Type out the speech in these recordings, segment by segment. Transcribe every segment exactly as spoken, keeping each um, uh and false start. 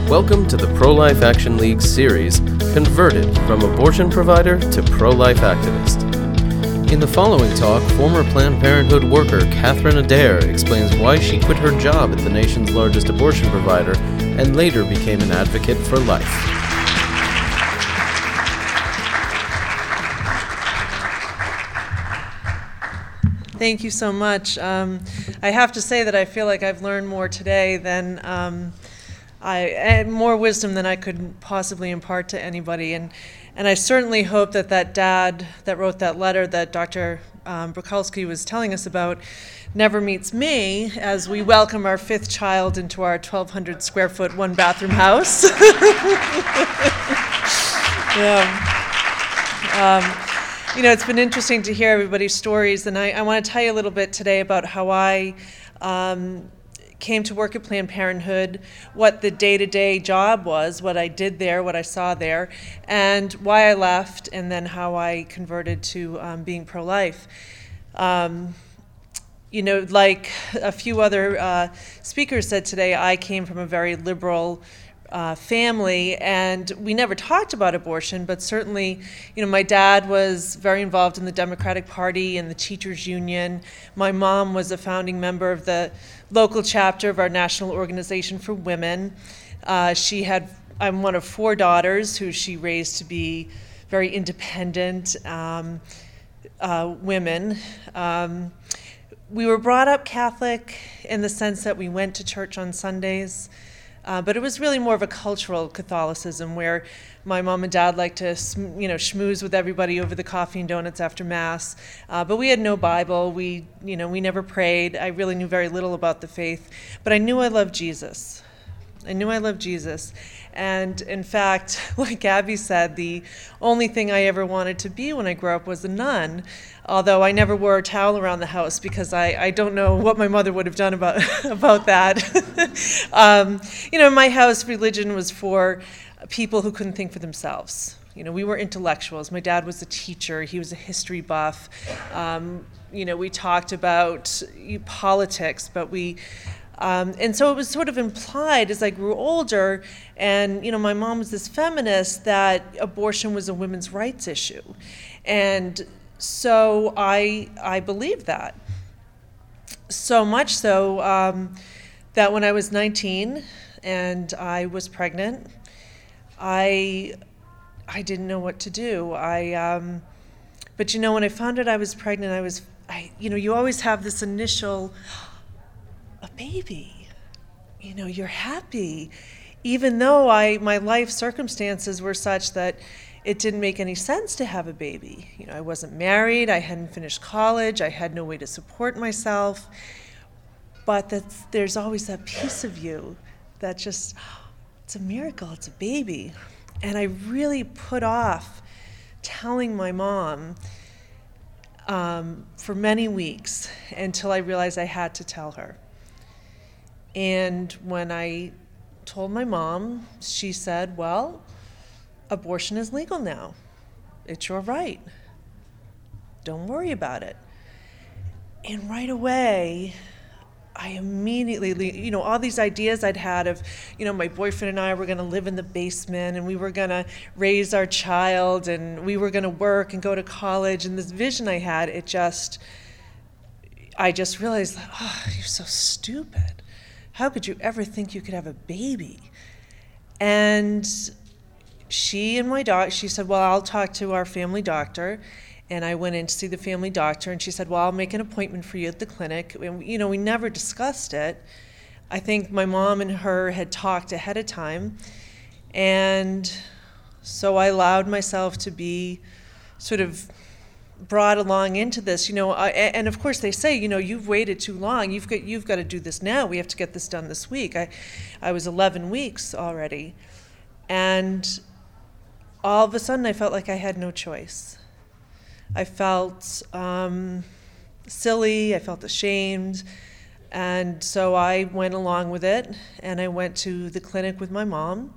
Welcome to the Pro-Life Action League series, Converted from Abortion Provider to Pro-Life Activist. In the following talk, former Planned Parenthood worker Catherine Adair explains why she quit her job at the nation's largest abortion provider and later became an advocate for life. Thank you so much. Um, I have to say that I feel like I've learned more today than um, I, and more wisdom than I could possibly impart to anybody. And and I certainly hope that that dad that wrote that letter that Doctor Um, Bruchalski was telling us about never meets me as we welcome our fifth child into our twelve hundred square foot, one bathroom house. yeah. Um, you know, it's been interesting to hear everybody's stories, and I, I want to tell you a little bit today about how I um, came to work at Planned Parenthood, what the day-to-day job was, what I did there, what I saw there, and why I left, and then how I converted to um, being pro-life. Um, you know, like a few other uh, speakers said today, I came from a very liberal uh, family, and we never talked about abortion, but certainly, you know, my dad was very involved in the Democratic Party and the teachers union. My mom was a founding member of the local chapter of our National Organization for Women. Uh, she had, I'm one of four daughters who she raised to be very independent um, uh, women. Um, we were brought up Catholic in the sense that we went to church on Sundays, uh, but it was really more of a cultural Catholicism where my mom and dad liked to, you know, schmooze with everybody over the coffee and donuts after Mass. Uh, but we had no Bible. We, you know, we never prayed. I really knew very little about the faith. But I knew I loved Jesus. I knew I loved Jesus. And in fact, like Abby said, the only thing I ever wanted to be when I grew up was a nun. Although I never wore a towel around the house because I, I don't know what my mother would have done about, about that. um, you know, in my house, religion was for people who couldn't think for themselves. You know, we were intellectuals. My dad was a teacher. He was a history buff. Um, you know, we talked about politics, but we, um, and so it was sort of implied as I grew older, and, you know, my mom was this feminist, that abortion was a women's rights issue. And so I, I believed that. So much so um, that when I was nineteen and I was pregnant, I I didn't know what to do. I, um, but you know, when I found out I was pregnant, I was, I, you know, you always have this initial, a baby. You know, you're happy, even though I my life circumstances were such that it didn't make any sense to have a baby. You know, I wasn't married. I hadn't finished college. I had no way to support myself. But that's, there's always that piece of you that just, it's a miracle, it's a baby. And I really put off telling my mom um, for many weeks until I realized I had to tell her. And when I told my mom, she said, well, abortion is legal now. It's your right. Don't worry about it. And right away, I immediately, you know, all these ideas I'd had of, you know, my boyfriend and I were going to live in the basement and we were going to raise our child and we were going to work and go to college, and this vision I had, it just, I just realized, oh, you're so stupid. How could you ever think you could have a baby? And she and my doc, she said, well, I'll talk to our family doctor. And I went in to see the family doctor, and she said, well, I'll make an appointment for you at the clinic. And, you know, we never discussed it. I think my mom and her had talked ahead of time. And so I allowed myself to be sort of brought along into this, you know, I, and of course they say, you know, you've waited too long. You've got, you've got to do this now. We have to get this done this week. I, I was eleven weeks already. And all of a sudden I felt like I had no choice. I felt um, silly, I felt ashamed, and so I went along with it, and I went to the clinic with my mom,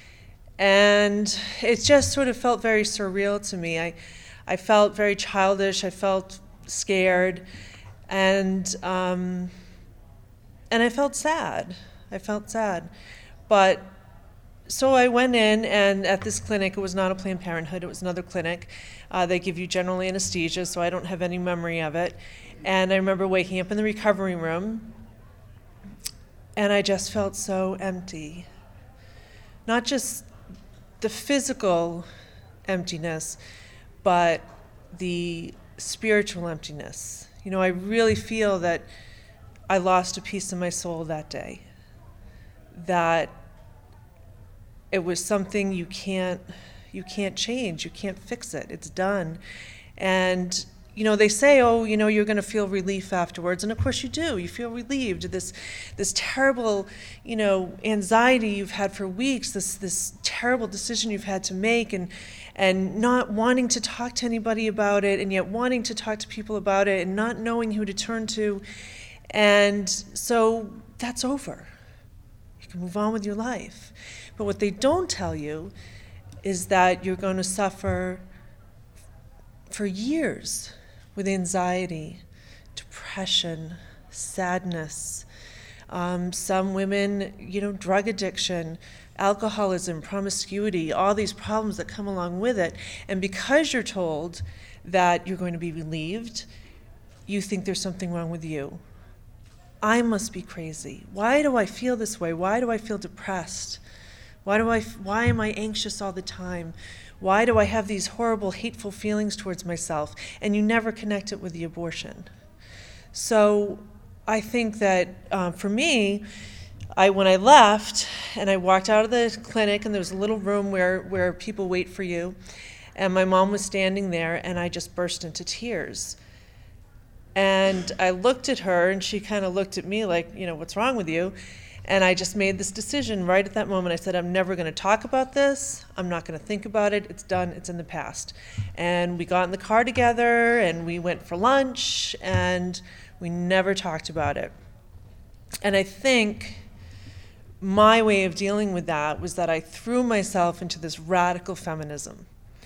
and it just sort of felt very surreal to me. I, I felt very childish, I felt scared, and um, and I felt sad. I felt sad, but so I went in, and at this clinic, it was not a Planned Parenthood, it was another clinic. Uh, they give you general anesthesia, so I don't have any memory of it. And I remember waking up in the recovery room, and I just felt so empty. Not just the physical emptiness, but the spiritual emptiness. You know, I really feel that I lost a piece of my soul that day. That it was something you can't you can't change, you can't fix it, it's done. And you know, they say, oh, you know, you're going to feel relief afterwards, and of course you do. You feel relieved. This, this terrible, you know, anxiety you've had for weeks. This, this terrible decision you've had to make, and, and not wanting to talk to anybody about it, and yet wanting to talk to people about it, and not knowing who to turn to, and so that's over. You can move on with your life. But what they don't tell you is that you're going to suffer for years with anxiety, depression, sadness. Um, some women, you know, drug addiction, alcoholism, promiscuity, all these problems that come along with it. And because you're told that you're going to be relieved, you think there's something wrong with you. I must be crazy. Why do I feel this way? Why do I feel depressed? Why do I, why am I anxious all the time? Why do I have these horrible, hateful feelings towards myself? And you never connect it with the abortion. So I think that uh, for me, I when I left and I walked out of the clinic, and there was a little room where, where people wait for you, and my mom was standing there, and I just burst into tears. And I looked at her, and she kind of looked at me like, you know, what's wrong with you? And I just made this decision right at that moment. I said, I'm never going to talk about this. I'm not going to think about it. It's done. It's in the past. And we got in the car together, and we went for lunch, and we never talked about it. And I think my way of dealing with that was that I threw myself into this radical feminism.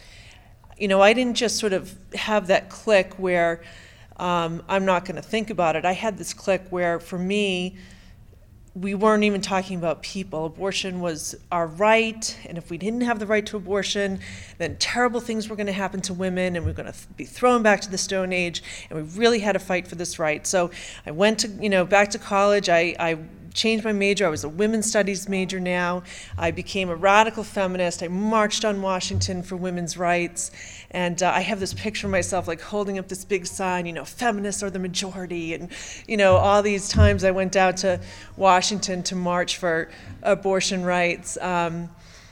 You know, I didn't just sort of have that click where um, I'm not going to think about it. I had this click where, for me, we weren't even talking about people. Abortion was our right, and if we didn't have the right to abortion, then terrible things were going to happen to women, and we were going to be thrown back to the Stone Age, and we really had to fight for this right. So I went to, you know, back to college. I, I changed my major. I was a women's studies major now. I became a radical feminist. I marched on Washington for women's rights, and uh, I have this picture of myself like holding up this big sign, you know, feminists are the majority, and, you know, all these times I went out to Washington to march for abortion rights. Um,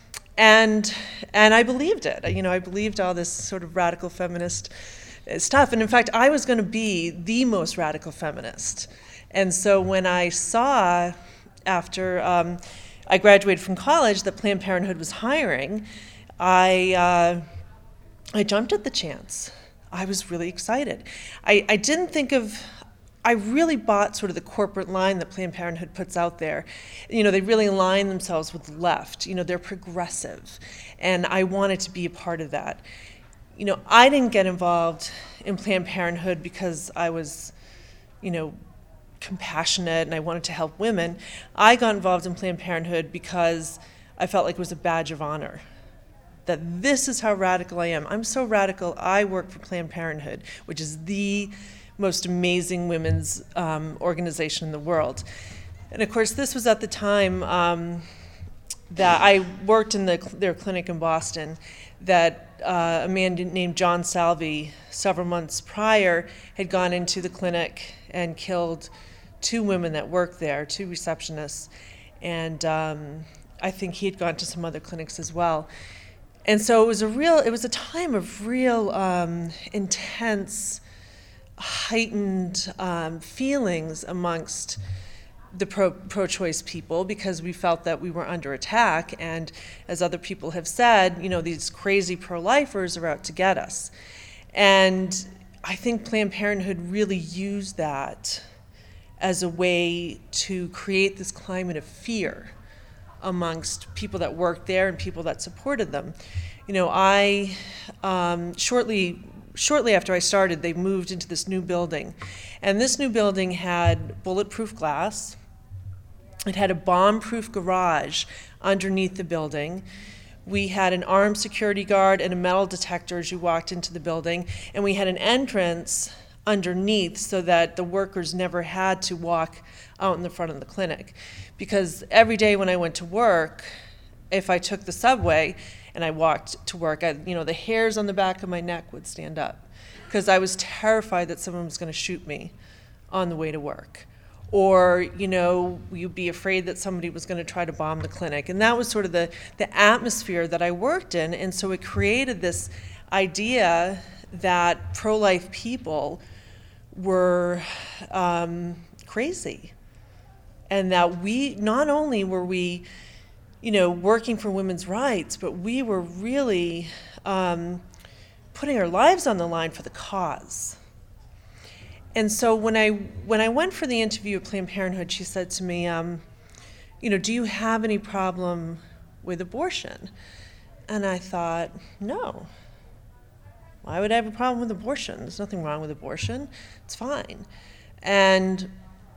and and I believed it. You know, I believed all this sort of radical feminist stuff. And in fact, I was going to be the most radical feminist. And so when I saw, after um, I graduated from college, that Planned Parenthood was hiring, I uh, I jumped at the chance. I was really excited. I, I didn't think of, I really bought sort of the corporate line that Planned Parenthood puts out there. You know, they really align themselves with the left. You know, they're progressive. And I wanted to be a part of that. You know, I didn't get involved in Planned Parenthood because I was, you know, compassionate and I wanted to help women. I got involved in Planned Parenthood because I felt like it was a badge of honor. That this is how radical I am. I'm so radical, I work for Planned Parenthood, which is the most amazing women's um, organization in the world. And of course, this was at the time um, that I worked in the, their clinic in Boston, that uh, a man named John Salvi, several months prior, had gone into the clinic and killed two women that worked there, two receptionists. And um, I think he had gone to some other clinics as well. And so it was a real, it was a time of real um, intense, heightened um, feelings amongst the pro, pro-choice people, because we felt that we were under attack, and as other people have said, you know, these crazy pro-lifers are out to get us. And I think Planned Parenthood really used that as a way to create this climate of fear amongst people that worked there and people that supported them. You know, I, um, shortly Shortly after I started, they moved into this new building. And this new building had bulletproof glass. It had a bomb-proof garage underneath the building. We had an armed security guard and a metal detector as you walked into the building, and we had an entrance underneath so that the workers never had to walk out in the front of the clinic. Because every day when I went to work, if I took the subway and I walked to work, I, you know, the hairs on the back of my neck would stand up because I was terrified that someone was going to shoot me on the way to work. Or, you know, you'd be afraid that somebody was going to try to bomb the clinic. And that was sort of the, the atmosphere that I worked in. And so it created this idea that pro-life people were um, crazy. And that we, not only were we, you know, working for women's rights, but we were really um, putting our lives on the line for the cause. And so when I when I went for the interview at Planned Parenthood, she said to me, um, you know, do you have any problem with abortion? And I thought, no. Why would I have a problem with abortion? There's nothing wrong with abortion. It's fine. And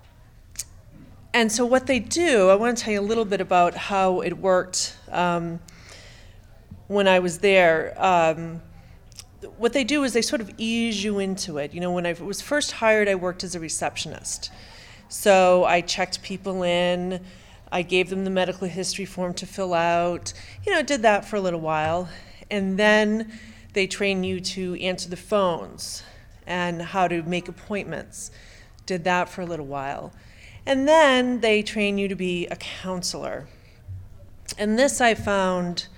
and so what they do, I want to tell you a little bit about how it worked um, when I was there. Um, What they do is they sort of ease you into it. You know, when I was first hired, I worked as a receptionist. So I checked people in, I gave them the medical history form to fill out, you know, did that for a little while. And then they train you to answer the phones and how to make appointments. Did that for a little while. And then they train you to be a counselor. And this I found,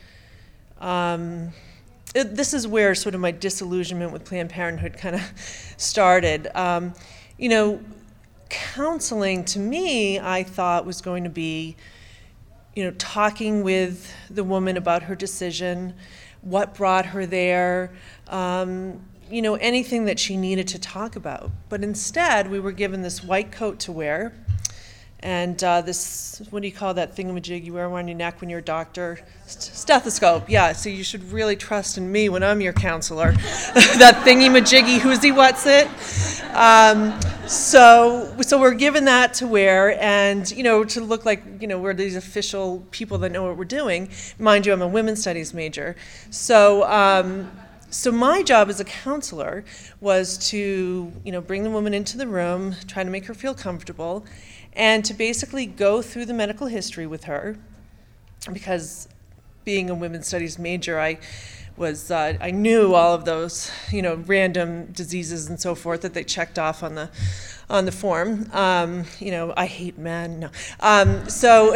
um, It, this is where sort of my disillusionment with Planned Parenthood kind of started. Um, you know, counseling to me, I thought was going to be, you know, talking with the woman about her decision, what brought her there, um, you know, anything that she needed to talk about. But instead, we were given this white coat to wear, and uh, this, what do you call that thingamajig you wear around your neck when you're a doctor? Stethoscope, yeah, so you should really trust in me when I'm your counselor. That thingy-majiggy, who's-y, what's-it? Um, so, so we're given that to wear and, you know, to look like, you know, we're these official people that know what we're doing. Mind you, I'm a women's studies major. So, um, so my job as a counselor was to, you know, bring the woman into the room, try to make her feel comfortable, and to basically go through the medical history with her, because being a women's studies major, I was uh, I knew all of those, you know, random diseases and so forth that they checked off on the on the form. Um, you know, I hate men. No. Um, so,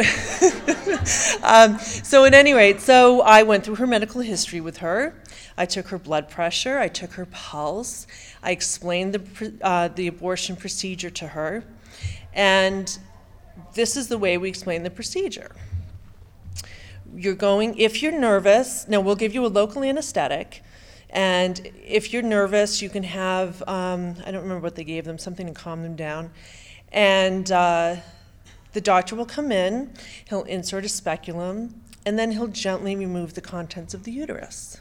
um, so at any rate, so I went through her medical history with her. I took her blood pressure. I took her pulse. I explained the uh, the abortion procedure to her. And this is the way we explain the procedure. You're going, if you're nervous, now we'll give you a local anesthetic, and if you're nervous, you can have, um, I don't remember what they gave them, something to calm them down, and uh, the doctor will come in, he'll insert a speculum, and then he'll gently remove the contents of the uterus.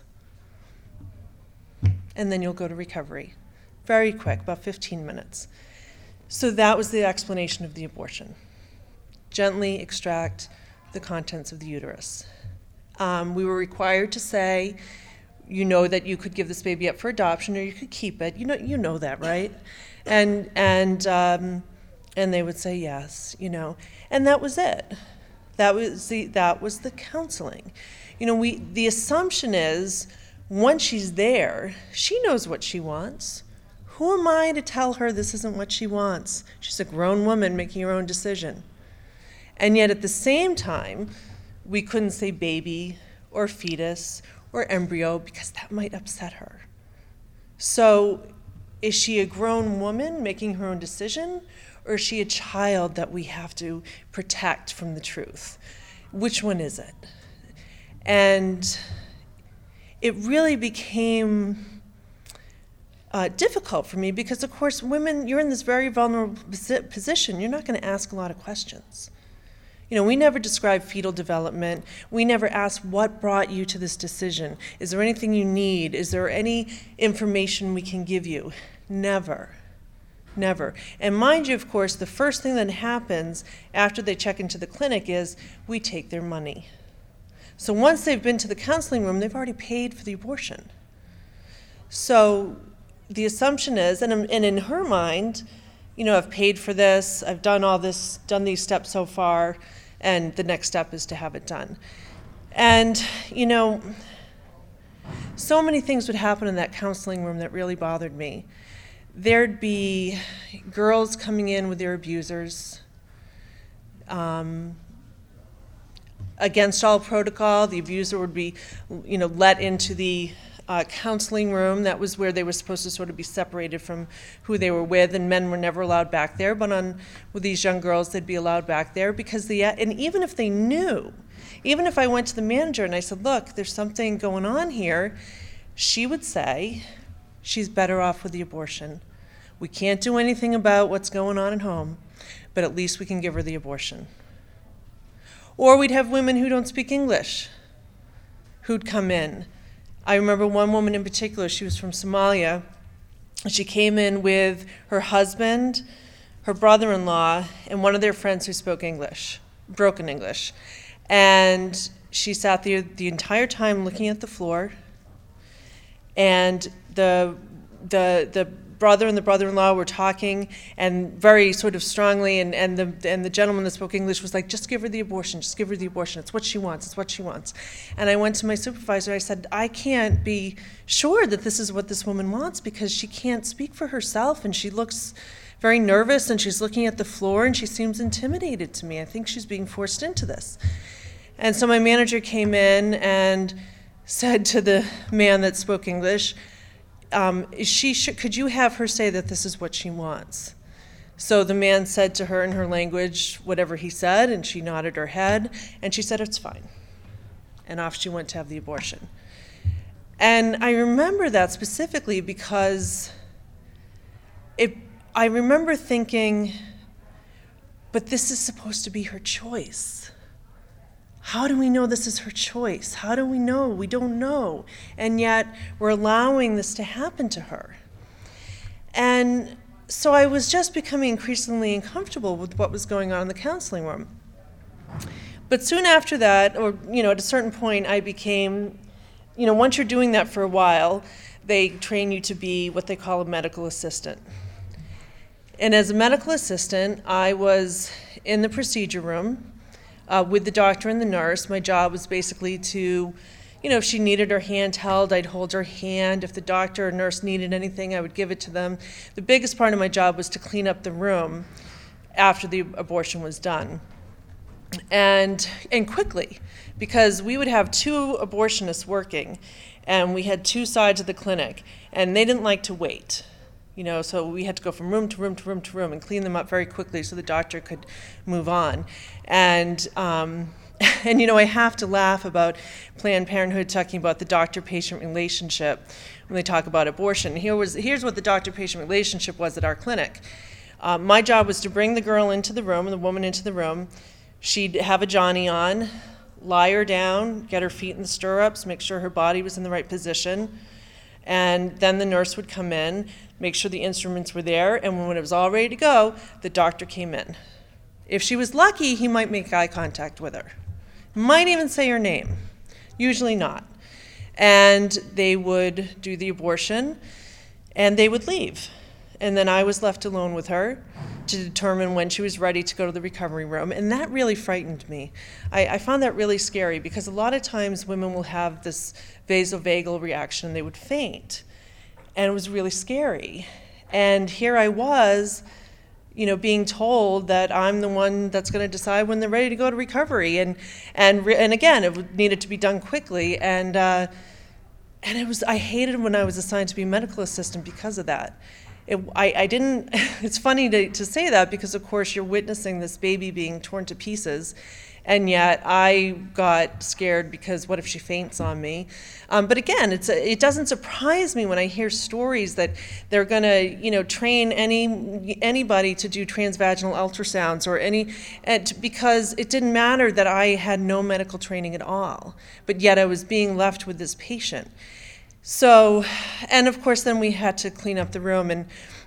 And then you'll go to recovery. Very quick, about fifteen minutes. So that was the explanation of the abortion. Gently extract the contents of the uterus. Um, we were required to say, you know that you could give this baby up for adoption or you could keep it. You know, you know that, right? And and um, and they would say yes, you know, and that was it. That was the that was the counseling. You know, we the assumption is once she's there, she knows what she wants. Who am I to tell her this isn't what she wants? She's a grown woman making her own decision. And yet at the same time, we couldn't say baby or fetus or embryo because that might upset her. So is she a grown woman making her own decision, or is she a child that we have to protect from the truth? Which one is it? And it really became Uh, difficult for me because, of course, women, you're in this very vulnerable position. You're not going to ask a lot of questions. You know, we never describe fetal development. We never ask what brought you to this decision. Is there anything you need? Is there any information we can give you? Never. Never. And mind you, of course, the first thing that happens after they check into the clinic is we take their money. So once they've been to the counseling room, they've already paid for the abortion. So the assumption is, and, and in her mind, you know, I've paid for this, I've done all this, done these steps so far, and the next step is to have it done. And, you know, so many things would happen in that counseling room that really bothered me. There'd be girls coming in with their abusers. Um, against all protocol, the abuser would be, you know, let into the uh, counseling room. That was where they were supposed to sort of be separated from who they were with, and men were never allowed back there. But on with these young girls, they'd be allowed back there because the and even if they knew, even if I went to the manager and I said, "Look, there's something going on here," she would say, "She's better off with the abortion. We can't do anything about what's going on at home, but at least we can give her the abortion." Or we'd have women who don't speak English who'd come in. I remember one woman in particular, she was from Somalia. She came in with her husband, her brother-in-law, and one of their friends who spoke English, broken English. And she sat there the entire time looking at the floor, and the the the brother and the brother-in-law were talking, and very sort of strongly, and, and the and the gentleman that spoke English was like, "Just give her the abortion, just give her the abortion. It's what she wants, it's what she wants." And I went to my supervisor, I said, "I can't be sure that this is what this woman wants because she can't speak for herself, and she looks very nervous, and she's looking at the floor, and she seems intimidated to me. I think she's being forced into this." And so my manager came in and said to the man that spoke English, Um, she should, could you have her say that this is what she wants? So the man said to her in her language whatever he said, and she nodded her head, and she said, "It's fine." And off she went to have the abortion. And I remember that specifically because it, I remember thinking, but this is supposed to be her choice. How do we know this is her choice? How do we know? We don't know. And yet we're allowing this to happen to her. And so I was just becoming increasingly uncomfortable with what was going on in the counseling room. But soon after that, or you know, at a certain point, I became, you know, once you're doing that for a while, they train you to be what they call a medical assistant. And as a medical assistant, I was in the procedure room Uh, with the doctor and the nurse. My job was basically to, you know, if she needed her hand held, I'd hold her hand. If the doctor or nurse needed anything, I would give it to them. The biggest part of my job was to clean up the room after the abortion was done. And, and quickly, because we would have two abortionists working, and we had two sides of the clinic, and they didn't like to wait. You know, so we had to go from room to room to room to room and clean them up very quickly so the doctor could move on. And, um, and you know, I have to laugh about Planned Parenthood talking about the doctor-patient relationship when they talk about abortion. Here was, here's what the doctor-patient relationship was at our clinic. Uh, my job was to bring the girl into the room, the woman into the room. She'd have a Johnny on, lie her down, get her feet in the stirrups, make sure her body was in the right position. And then the nurse would come in, make sure the instruments were there, and when it was all ready to go, the doctor came in. If she was lucky, he might make eye contact with her. Might even say her name. Usually not. And they would do the abortion, and they would leave. And then I was left alone with her to determine when she was ready to go to the recovery room, and that really frightened me. I, I found that really scary because a lot of times women will have this vasovagal reaction, and they would faint, and it was really scary. And here I was, you know, being told that I'm the one that's going to decide when they're ready to go to recovery, and and re- and again, it needed to be done quickly, and uh, and it was I hated when I was assigned to be a medical assistant because of that. It, I, I didn't, it's funny to, to say that because, of course, you're witnessing this baby being torn to pieces, and yet I got scared because what if she faints on me? Um, but again, it's a, it doesn't surprise me when I hear stories that they're going to, you know, train any anybody to do transvaginal ultrasounds or any, and because it didn't matter that I had no medical training at all, but yet I was being left with this patient. So, and of course, then we had to clean up the room, and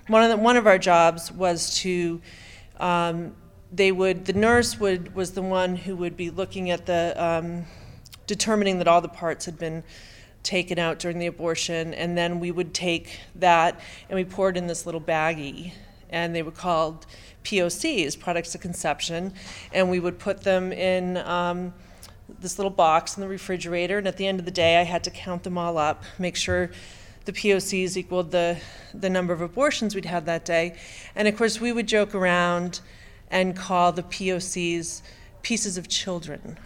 one of the, one of our jobs was to, um, they would, the nurse would, was the one who would be looking at the, um, determining that all the parts had been taken out during the abortion, and then we would take that and we poured in this little baggie, and they were called P O Cs, products of conception, and we would put them in um, this little box in the refrigerator, and at the end of the day I had to count them all up, make sure the P O Cs equaled the, the number of abortions we'd had that day. And of course we would joke around and call the P O Cs pieces of children.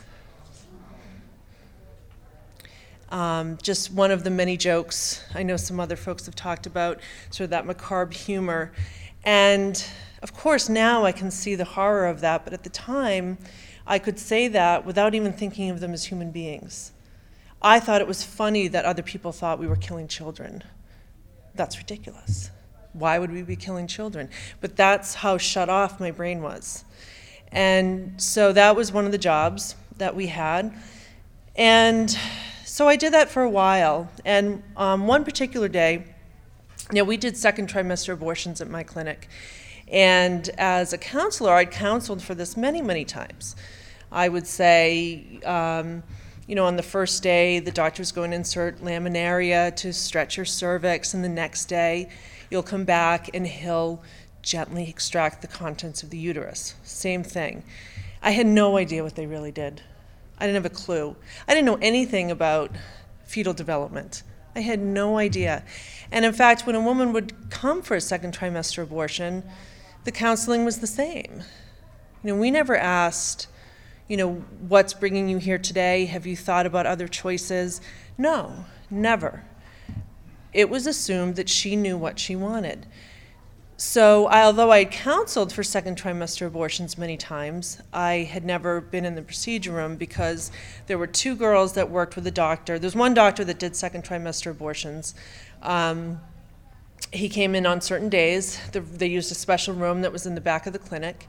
Um, just one of the many jokes. I know some other folks have talked about sort of that macabre humor. And of course now I can see the horror of that, but at the time I could say that without even thinking of them as human beings. I thought it was funny that other people thought we were killing children. That's ridiculous. Why would we be killing children? But that's how shut off my brain was. And so that was one of the jobs that we had. And so I did that for a while, and um, one particular day, you know, we did second trimester abortions at my clinic, and as a counselor, I'd counseled for this many, many times. I would say, um, you know, on the first day, the doctor's going to insert laminaria to stretch your cervix, and the next day, you'll come back and he'll gently extract the contents of the uterus. Same thing. I had no idea what they really did. I didn't have a clue. I didn't know anything about fetal development. I had no idea. And in fact, when a woman would come for a second trimester abortion, the counseling was the same. You know, we never asked, you know, what's bringing you here today? Have you thought about other choices? No, never. It was assumed that she knew what she wanted. So although I had counseled for second trimester abortions many times, I had never been in the procedure room because there were two girls that worked with a doctor. There's one doctor that did second trimester abortions. Um, he came in on certain days. The, they used a special room that was in the back of the clinic.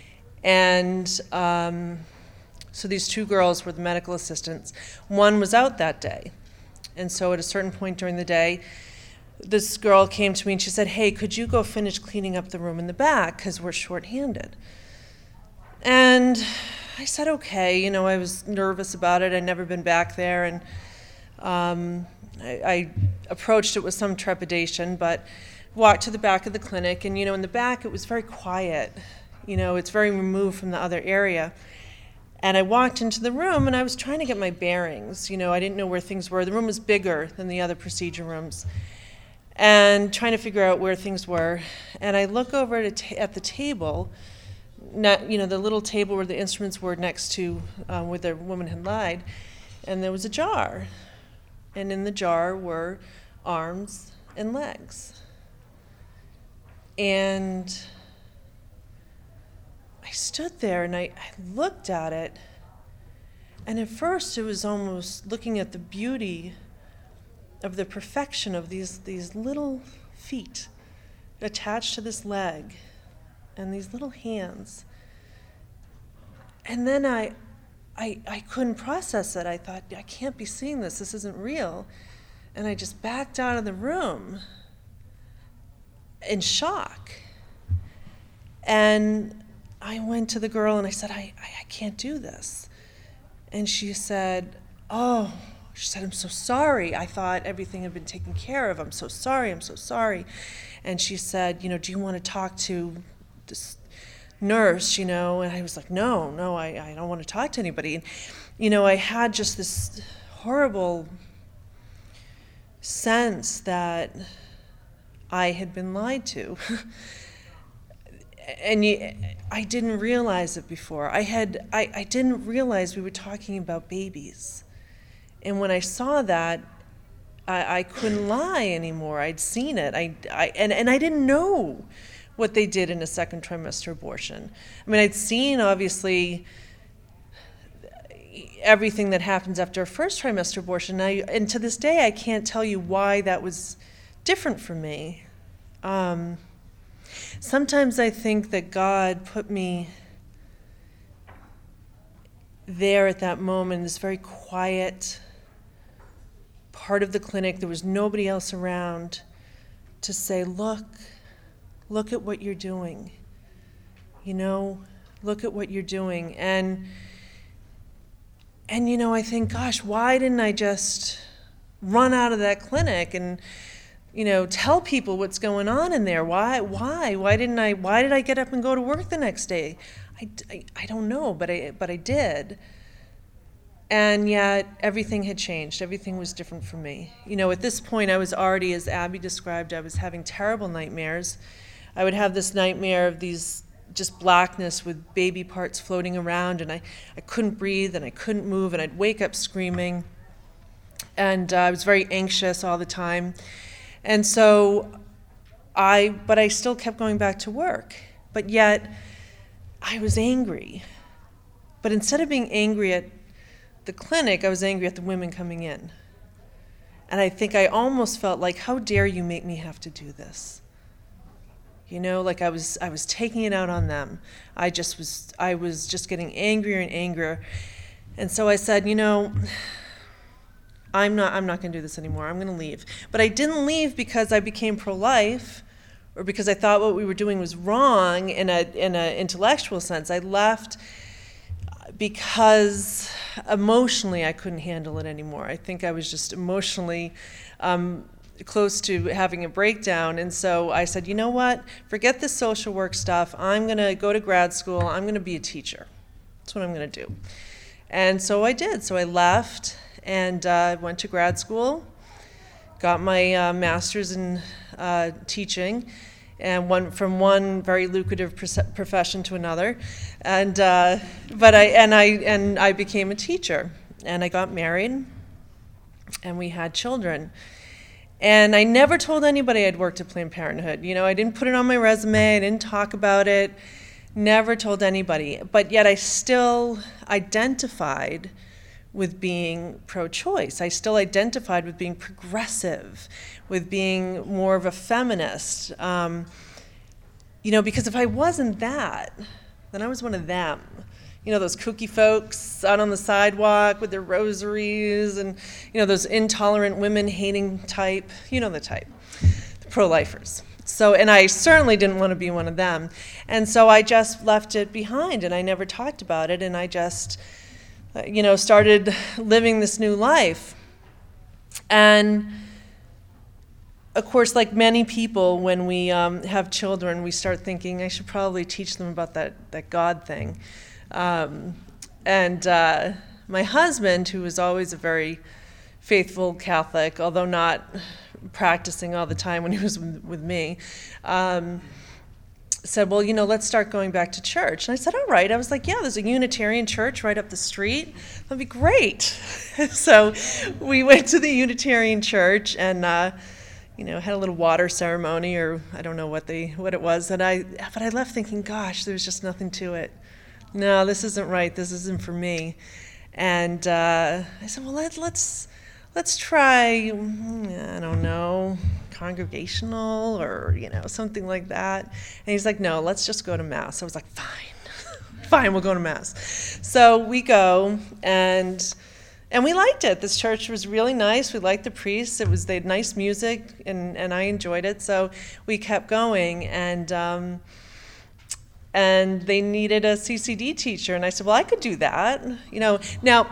And um, so these two girls were the medical assistants. One was out that day. And so at a certain point during the day, this girl came to me and she said, hey, could you go finish cleaning up the room in the back because we're shorthanded? And I said, okay. You know, I was nervous about it. I'd never been back there, and um, I, I approached it with some trepidation, but walked to the back of the clinic, and you know, in the back it was very quiet. You know, it's very removed from the other area. And I walked into the room and I was trying to get my bearings. You know, I didn't know where things were. The room was bigger than the other procedure rooms, and trying to figure out where things were. And I look over at, a ta- at the table, not, you know, the little table where the instruments were next to uh, where the woman had lied, and there was a jar. And in the jar were arms and legs. And I stood there and I, I looked at it, and at first it was almost looking at the beauty of the perfection of these, these little feet attached to this leg and these little hands. And then I, I, I couldn't process it. I thought, I can't be seeing this. This isn't real. And I just backed out of the room in shock. And I went to the girl and I said, I, I, I can't do this. And she said, oh, she said, I'm so sorry. I thought everything had been taken care of. I'm so sorry. I'm so sorry. And she said, you know, do you want to talk to this nurse, you know? And I was like, no, no, I, I don't want to talk to anybody. And, you know, I had just this horrible sense that I had been lied to. And you, I didn't realize it before. I had, I, I didn't realize we were talking about babies. And when I saw that, I, I couldn't lie anymore. I'd seen it. I, I, and, and I didn't know what they did in a second trimester abortion. I mean, I'd seen, obviously, everything that happens after a first trimester abortion. I, and to this day, I can't tell you why that was different for me. Um, sometimes I think that God put me there at that moment, this very quiet part of the clinic. There was nobody else around to say, look, look at what you're doing. You know, look at what you're doing. And, and you know, I think, gosh, why didn't I just run out of that clinic and, you know, tell people what's going on in there? Why, why, why didn't I, why did I get up and go to work the next day? I, I, I don't know, but I, but I did. And yet everything had changed. Everything was different for me. You know, at this point I was already, as Abby described, I was having terrible nightmares. I would have this nightmare of these just blackness with baby parts floating around, and I, I couldn't breathe and I couldn't move, and I'd wake up screaming. And uh, I was very anxious all the time. And so I, but I still kept going back to work. But yet I was angry. But instead of being angry at the clinic, I was angry at the women coming in. And I think I almost felt like, how dare you make me have to do this? You know, like I was I was taking it out on them. I just was I was just getting angrier and angrier. And so I said, you know, I'm not I'm not going to do this anymore. I'm going to leave. But I didn't leave because I became pro-life or because I thought what we were doing was wrong in a in an intellectual sense. I left because emotionally I couldn't handle it anymore. I think I was just emotionally um, close to having a breakdown. And so I said, you know what, forget this social work stuff. I'm going to go to grad school. I'm going to be a teacher. That's what I'm going to do. And so I did. So I left and uh, went to grad school, got my uh, master's in uh, teaching, and one from one very lucrative profession to another, and uh, but I and I and I became a teacher, and I got married, and we had children, and I never told anybody I'd worked at Planned Parenthood. You know, I didn't put it on my resume, I didn't talk about it, never told anybody, but yet I still identified with being pro-choice. I still identified with being progressive, with being more of a feminist. Um, you know, because if I wasn't that, then I was one of them. You know, those kooky folks out on the sidewalk with their rosaries and, you know, those intolerant women-hating type, you know the type, the pro-lifers. So, and I certainly didn't want to be one of them. And so I just left it behind and I never talked about it, and I just, you know, started living this new life. And of course, like many people, when we um, have children, we start thinking, I should probably teach them about that, that God thing. Um, and uh, my husband, who was always a very faithful Catholic, although not practicing all the time when he was with, with me, um, said, well, you know, let's start going back to church. And I said, all right. I was like, yeah, there's a Unitarian church right up the street. That'd be great. So we went to the Unitarian church and, uh, you know, had a little water ceremony, or I don't know what they what it was. And I, but I left thinking, gosh, there's just nothing to it. No, this isn't right. This isn't for me. And uh, I said, well, let, let's let's try, I don't know, congregational or, you know, something like that. And he's like, no, let's just go to Mass. I was like, fine, fine, we'll go to Mass. So we go, and and we liked it. This church was really nice. We liked the priests. It was, they had nice music, and, and I enjoyed it. So we kept going, and um, and they needed a C C D teacher. And I said, well, I could do that. You know, now,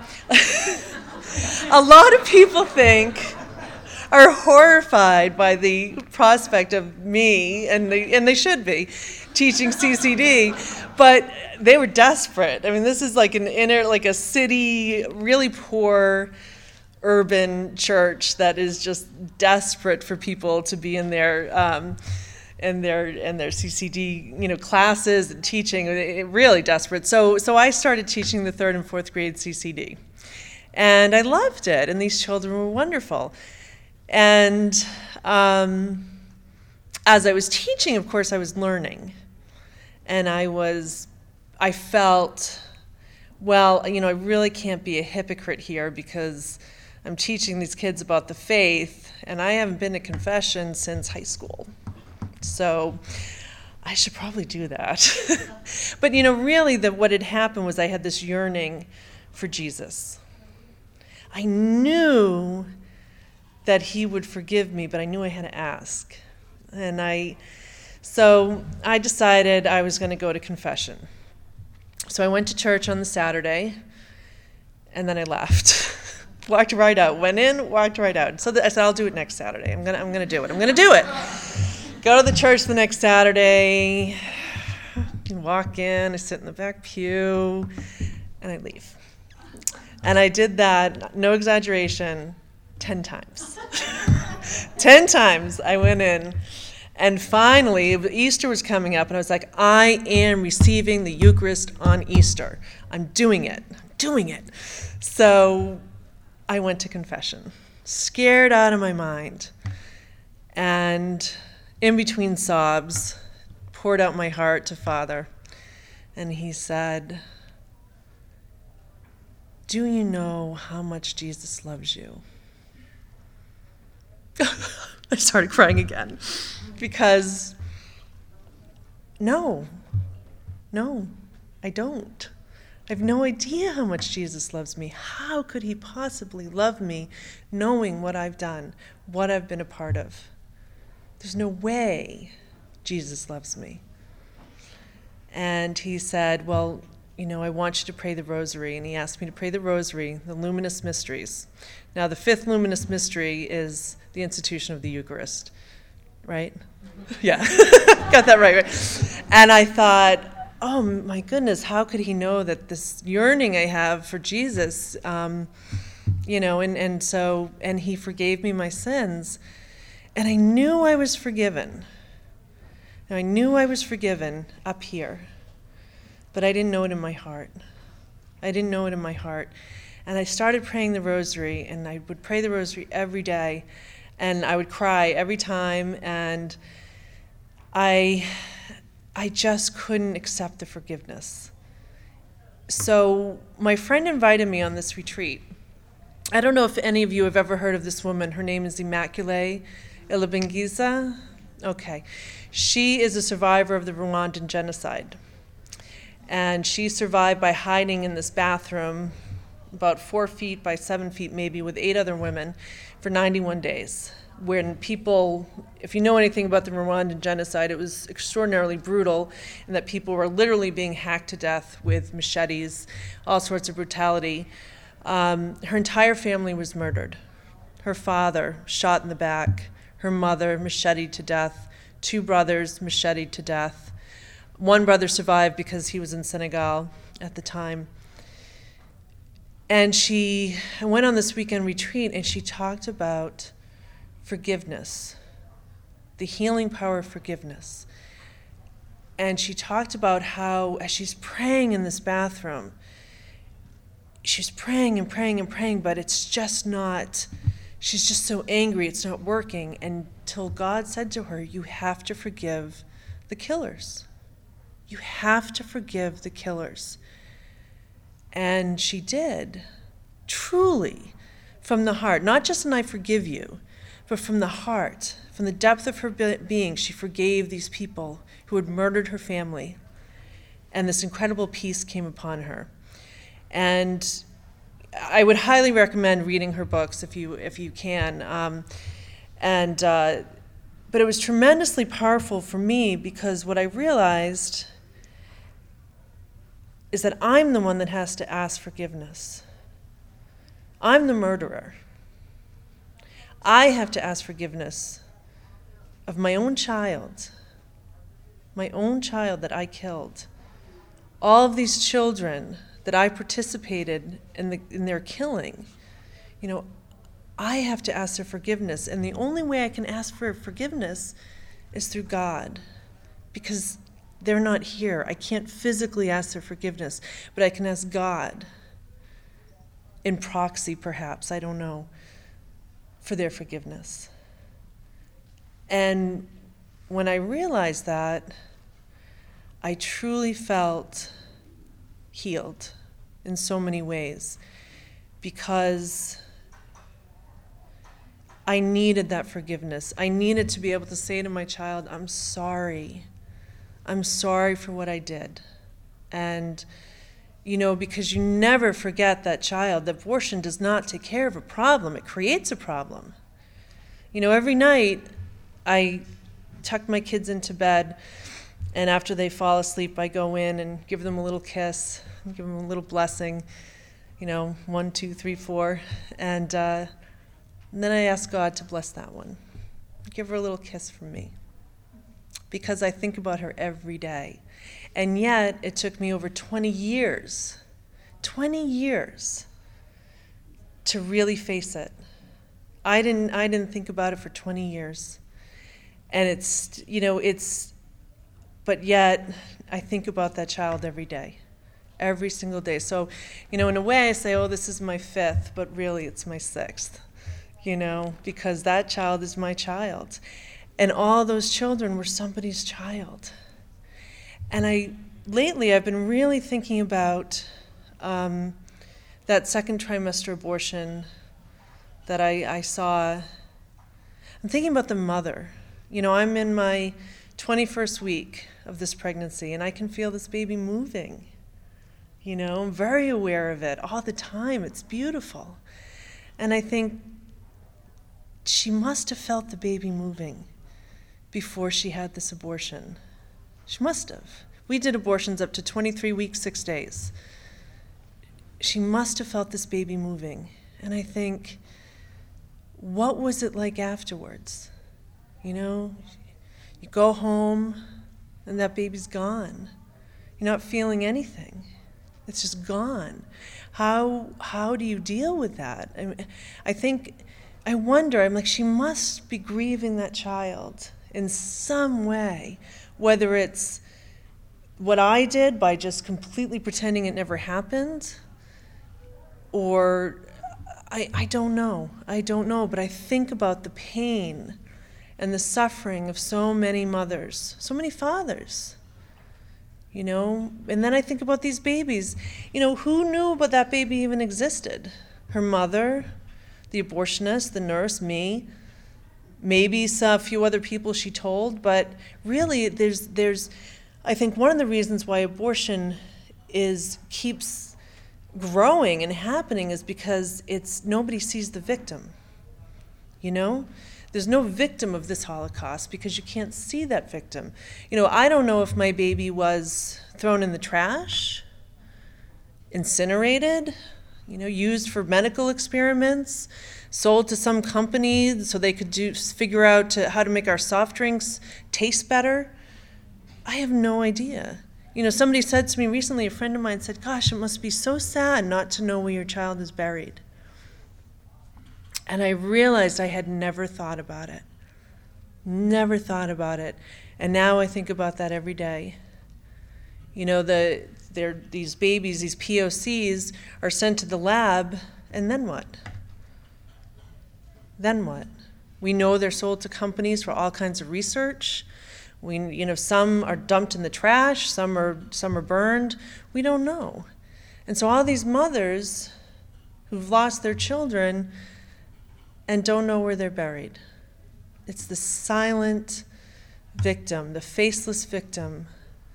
a lot of people think, are horrified by the prospect of me, and they, and they should be, teaching C C D, but they were desperate. I mean, this is like an inner, like a city, really poor urban church that is just desperate for people to be in their, um, in their, in their C C D, you know, classes and teaching. It, really desperate. So, so I started teaching the third and fourth grade C C D, and I loved it. And these children were wonderful. And um, as I was teaching, of course, I was learning. And I was, I felt, well, you know, I really can't be a hypocrite here because I'm teaching these kids about the faith, and I haven't been to confession since high school. So I should probably do that. But, you know, really the, what had happened was I had this yearning for Jesus. I knew that he would forgive me, but I knew I had to ask. And I, So I decided I was going to go to confession. So I went to church on the Saturday, and then I left. Walked right out. Went in, walked right out. So I said, I'll do it next Saturday. I'm gonna, I'm gonna do it. I'm gonna do it. Go to the church the next Saturday. You walk in. I sit in the back pew, and I leave. And I did that, no exaggeration, ten times. ten times I went in. And finally, Easter was coming up, and I was like, I am receiving the Eucharist on Easter. I'm doing it. I'm doing it. So I went to confession, scared out of my mind. And in between sobs, poured out my heart to Father. And he said, do you know how much Jesus loves you? I started crying again because no, no, I don't. I have no idea how much Jesus loves me. How could he possibly love me knowing what I've done, what I've been a part of? There's no way Jesus loves me. And he said, well, you know, I want you to pray the rosary. And he asked me to pray the rosary, the luminous mysteries. Now, the fifth luminous mystery is the institution of the Eucharist, right? Yeah, got that right, right? And I thought, oh my goodness, how could he know that this yearning I have for Jesus, um, you know, and, and so, and he forgave me my sins. And I knew I was forgiven. Now, I knew I was forgiven up here, but I didn't know it in my heart. I didn't know it in my heart. And I started praying the rosary, and I would pray the rosary every day, and I would cry every time, and I I just couldn't accept the forgiveness. So my friend invited me on this retreat. I don't know if any of you have ever heard of this woman. Her name is Immaculée Ilibagiza. Okay. She is a survivor of the Rwandan genocide. And she survived by hiding in this bathroom about four feet by seven feet maybe with eight other women for ninety-one days. When people, if you know anything about the Rwandan genocide, it was extraordinarily brutal in that people were literally being hacked to death with machetes, all sorts of brutality. Um, her entire family was murdered. Her father shot in the back, her mother macheted to death, two brothers macheted to death. One brother survived because he was in Senegal at the time. And she went on this weekend retreat, and she talked about forgiveness, the healing power of forgiveness. And she talked about how, as she's praying in this bathroom, she's praying and praying and praying, but it's just not, she's just so angry, it's not working, until God said to her, you have to forgive the killers. You have to forgive the killers. And she did, truly, from the heart. Not just an I forgive you, but from the heart, from the depth of her being, she forgave these people who had murdered her family. And this incredible peace came upon her. And I would highly recommend reading her books if you if you can. Um, and uh, but it was tremendously powerful for me, because what I realized is that I'm the one that has to ask forgiveness. I'm the murderer. I have to ask forgiveness of my own child, my own child that I killed. All of these children that I participated in, the, in their killing, you know, I have to ask their forgiveness. And the only way I can ask for forgiveness is through God, because they're not here. I can't physically ask their forgiveness, but I can ask God, in proxy perhaps, I don't know, for their forgiveness. And when I realized that, I truly felt healed in so many ways, because I needed that forgiveness. I needed to be able to say to my child, I'm sorry. I'm sorry for what I did. And, you know, because you never forget that child. Abortion does not take care of a problem. It creates a problem. You know, every night I tuck my kids into bed, and after they fall asleep, I go in and give them a little kiss, and give them a little blessing, you know, one, two, three, four, and, uh, and then I ask God to bless that one. Give her a little kiss from me, because I think about her every day. And yet, it took me over twenty years, twenty years, to really face it. I didn't, I didn't think about it for twenty years. And it's, you know, it's, but yet, I think about that child every day, every single day. So, you know, in a way, I say, oh, this is my fifth, but really, it's my sixth, you know, because that child is my child. And all those children were somebody's child. And I, lately, I've been really thinking about um, that second trimester abortion that I, I saw. I'm thinking about the mother. You know, I'm in my twenty-first week of this pregnancy, and I can feel this baby moving. You know, I'm very aware of it all the time. It's beautiful. And I think she must have felt the baby moving before she had this abortion. She must have. We did abortions up to twenty-three weeks, six days. She must have felt this baby moving. And I think, what was it like afterwards? You know, you go home and that baby's gone. You're not feeling anything. It's just gone. How how do you deal with that? I mean, I think, I wonder, I'm like, she must be grieving that child in some way, whether it's what I did by just completely pretending it never happened, or I, I don't know. I don't know, but I think about the pain and the suffering of so many mothers, so many fathers, you know? And then I think about these babies. You know, who knew about that baby even existed? Her mother, the abortionist, the nurse, me, maybe a few other people she told, but really there's, there's, I think one of the reasons why abortion is, keeps growing and happening is because it's, nobody sees the victim, you know? There's no victim of this Holocaust because you can't see that victim. You know, I don't know if my baby was thrown in the trash, incinerated, you know, used for medical experiments, sold to some company so they could do figure out to, how to make our soft drinks taste better. I have no idea. You know, somebody said to me recently, a friend of mine said, gosh, it must be so sad not to know where your child is buried. And I realized I had never thought about it. Never thought about it. And now I think about that every day. You know, the they're, these babies, these P O Cs, are sent to the lab, and then what? Then what? We know they're sold to companies for all kinds of research. We, you know, some are dumped in the trash, some are some are burned. We don't know. And so all these mothers who've lost their children and don't know where they're buried. It's the silent victim, the faceless victim.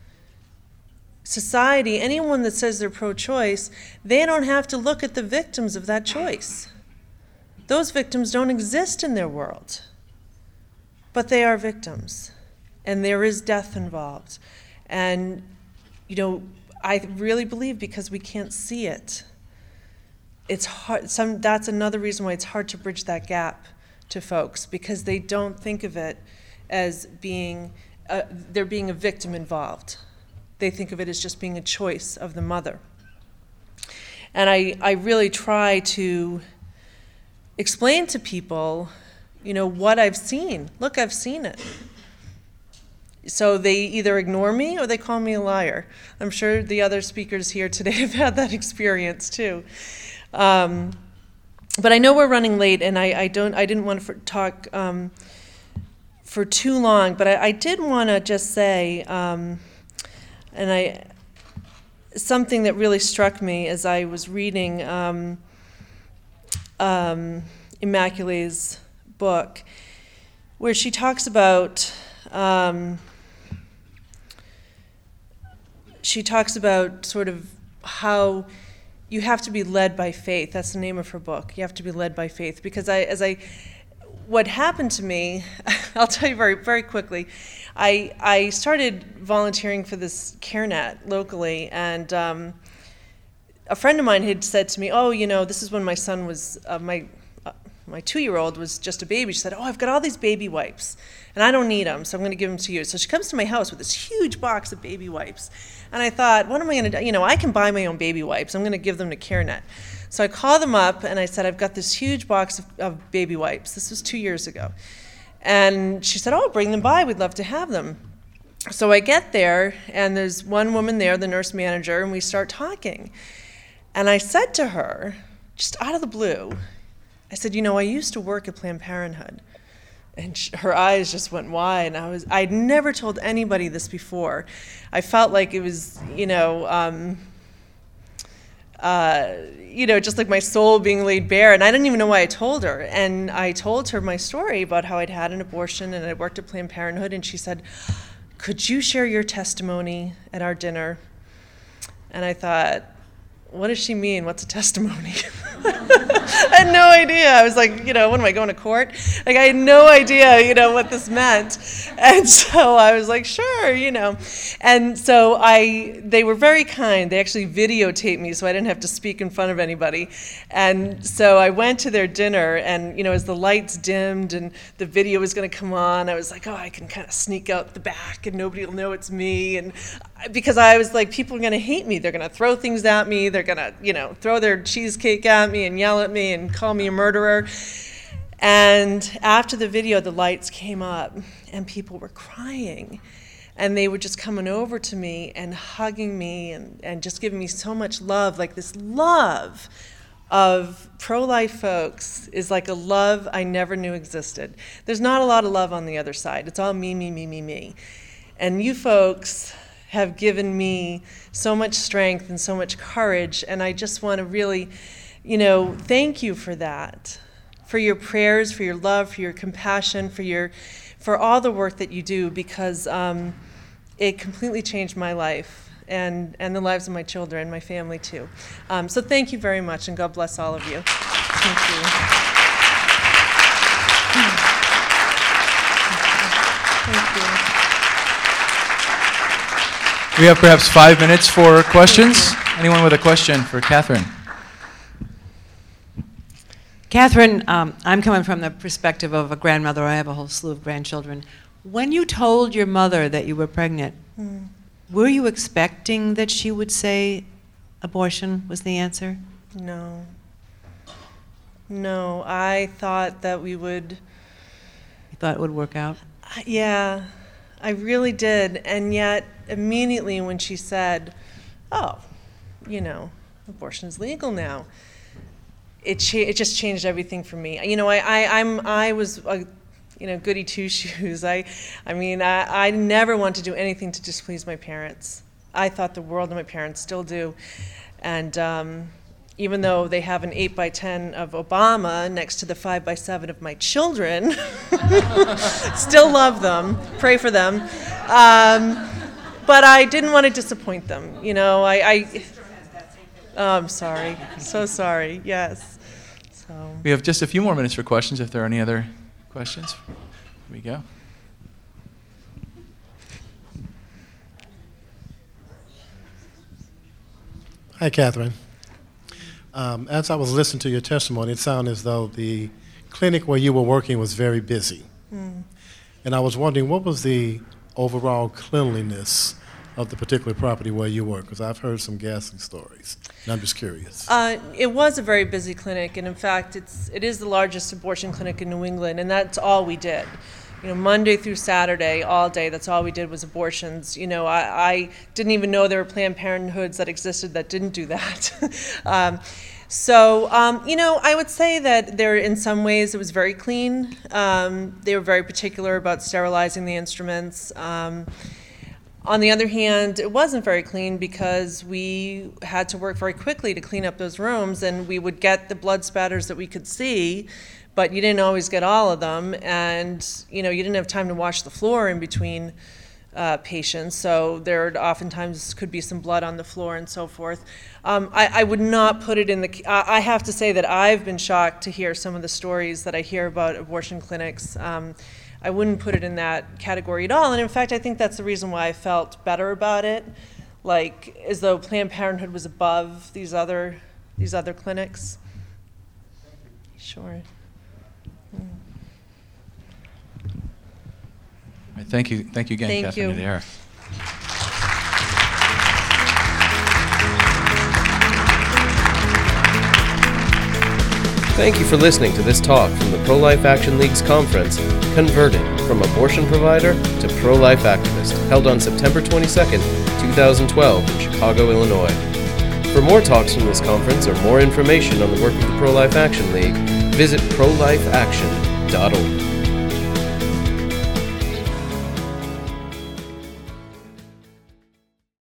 Society, anyone that says they're pro-choice, they don't have to look at the victims of that choice. Those victims don't exist in their world. But they are victims. And there is death involved. And, you know, I really believe because we can't see it, it's hard. Some, that's another reason why it's hard to bridge that gap to folks, because they don't think of it as being, uh, there being a victim involved. They think of it as just being a choice of the mother. And I, I really try to explain to people, you know, what I've seen. Look, I've seen it. So they either ignore me or they call me a liar. I'm sure the other speakers here today have had that experience too. Um, but I know we're running late, and I, I don't. I didn't want to for, talk um, for too long. But I, I did want to just say, um, and I something that really struck me as I was reading um, um, Immaculate's book, where she talks about. Um, she talks about sort of how you have to be led by faith. That's the name of her book. You have to be led by faith. Because I, as I, what happened to me, I'll tell you very, very quickly. I, I started volunteering for this CareNet locally, and um, a friend of mine had said to me, oh, you know, this is when my son was, uh, my uh, my two-year-old was just a baby. She said, oh, I've got all these baby wipes, and I don't need them, so I'm going to give them to you. So she comes to my house with this huge box of baby wipes, and I thought, what am I going to do? You know, I can buy my own baby wipes. I'm going to give them to CareNet. So I called them up, and I said, I've got this huge box of, of baby wipes. This was two years ago. And she said, oh, bring them by. We'd love to have them. So I get there, and there's one woman there, the nurse manager, and we start talking. And I said to her, just out of the blue, I said, you know, I used to work at Planned Parenthood. And she, her eyes just went wide. And I was, I'd never told anybody this before. I felt like it was, you know, um, uh, you know, just like my soul being laid bare. And I didn't even know why I told her. And I told her my story about how I'd had an abortion and I worked at Planned Parenthood. And she said, could you share your testimony at our dinner? And I thought, what does she mean? What's a testimony? I had no idea. I was like, you know, what am I, going to court? Like, I had no idea, you know, what this meant. And so I was like, sure, you know. And so I, they were very kind. They actually videotaped me so I didn't have to speak in front of anybody. And so I went to their dinner, and, you know, as the lights dimmed and the video was going to come on, I was like, oh, I can kind of sneak out the back and nobody will know it's me. And because I was like, people are going to hate me. They're going to throw things at me. They're going to, you know, throw their cheesecake at me and yell at me and call me a murderer. And after the video, the lights came up and people were crying. And they were just coming over to me and hugging me and, and just giving me so much love. Like, this love of pro-life folks is like a love I never knew existed. There's not a lot of love on the other side. It's all me, me, me, me, me. And you folks have given me so much strength and so much courage, and I just want to really, you know, thank you for that, for your prayers, for your love, for your compassion, for your, for all the work that you do, because um, it completely changed my life and and the lives of my children, my family too. Um, so thank you very much, and God bless all of you. Thank you. Thank you. We have perhaps five minutes for questions. Anyone with a question for Catherine? Catherine, um, I'm coming from the perspective of a grandmother. I have a whole slew of grandchildren. When you told your mother that you were pregnant, mm. were you expecting that she would say abortion was the answer? No. No, I thought that we would... You thought it would work out? Uh, yeah, I really did. And yet, immediately when she said, oh, you know, abortion is legal now, it cha- it just changed everything for me. You know, I, I I'm I was a, you know, goody two shoes. I I mean, I, I never wanted to do anything to displease my parents. I thought the world of my parents, still do. And um, even though they have an eight by ten of Obama next to the five by seven of my children, still love them, pray for them. Um, But I didn't want to disappoint them, you know. I, I oh, I'm sorry, so sorry. Yes. So we have just a few more minutes for questions. If there are any other questions, here we go. Hi, Catherine. Um, as I was listening to your testimony, it sounded as though the clinic where you were working was very busy, mm. and I was wondering what was the overall cleanliness of the particular property where you work, because I've heard some ghastly stories, and I'm just curious. Uh, it was a very busy clinic, and in fact, it's it is the largest abortion clinic in New England, and that's all we did. You know, Monday through Saturday, all day, that's all we did was abortions. You know, I, I didn't even know there were Planned Parenthoods that existed that didn't do that. um, So, um, you know, I would say that there, in some ways, it was very clean. Um, they were very particular about sterilizing the instruments. Um, on the other hand, it wasn't very clean because we had to work very quickly to clean up those rooms, and we would get the blood spatters that we could see, but you didn't always get all of them, and, you know, you didn't have time to wash the floor in between uh, patients. So there oftentimes could be some blood on the floor and so forth. Um, I, I would not put it in the, I I have to say that I've been shocked to hear some of the stories that I hear about abortion clinics. Um, I wouldn't put it in that category at all. And in fact, I think that's the reason why I felt better about it, like as though Planned Parenthood was above these other, these other clinics. Sure. Mm. All right, thank you, thank you again, Thank Catherine you. Adair. Thank you for listening to this talk from the Pro-Life Action League's conference, Converting from Abortion Provider to Pro-Life Activist, held on September twenty-second, two thousand twelve in Chicago, Illinois. For more talks from this conference or more information on the work of the Pro-Life Action League, visit pro life action dot org.